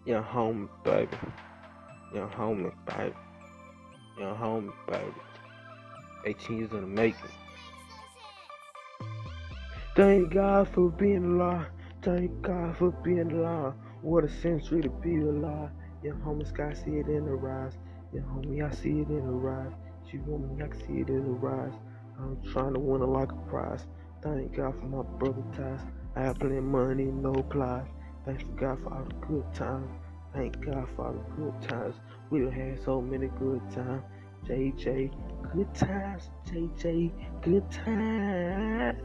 Young homie, baby. Young homie, baby. Young homie, baby. 18 years in the making. Thank God for being alive. Thank God for being alive. What a century to be alive. Young homie, Sky see it in her eyes. Young homie, I see it in her eyes. She want me, I can see it in her eyes. I'm trying to win her like a prize. Thank God for my brother ties. I have plenty of money, no plies. Thanks to God for all the good times. Thank God for all the good times. We done had so many good times. JJ, good times. JJ, good times.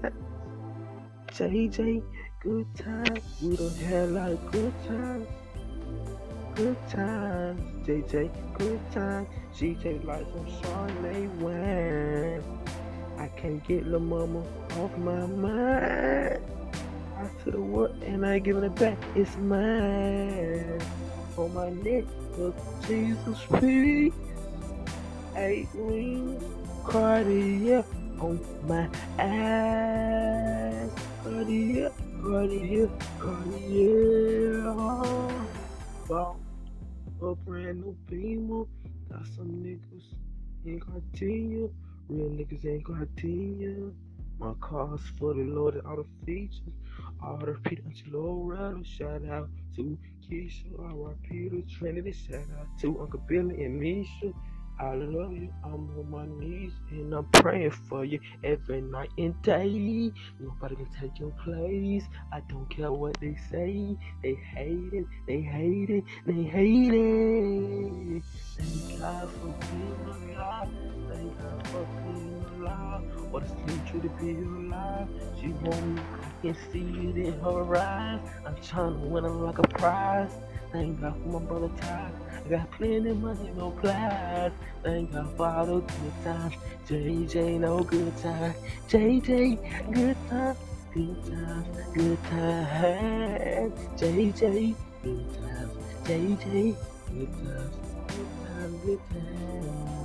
JJ, good times. We done had a lot of good times. Good times. JJ, good times. CJ like some Charlemagne wine. I can't get La Mama off my mind. I to the world and I ain't giving it back. It's mine. On my neck, look, Jesus feet. 8 rings, Cartier on my ass. Cartier, Cartier, Cartier. Bought a brand new Beamer. Got some niggas in Cartier. Real niggas in Cartier. My car's fully loaded, all the features. All the Peter Loretta. Shout out to Keisha, R.I.P. to Trinity. Shout out to Uncle Billy and Misha. I love you. I'm on my knees and I'm praying for you every night and day. Nobody can take your place. I don't care what they say. They hate it. They hate it. They hate it. Thank God for being alive. Thank God for being alive. What a century to be alive. She want me. I can see it in her eyes. I'm trying to win her like a prize. Thank God for my brother Ty. I got plenty of money, no plies. Thank God for all the good times. JJ, no good times. JJ, good times. Good times, good times. JJ, good times. JJ, good times. Good times, good times.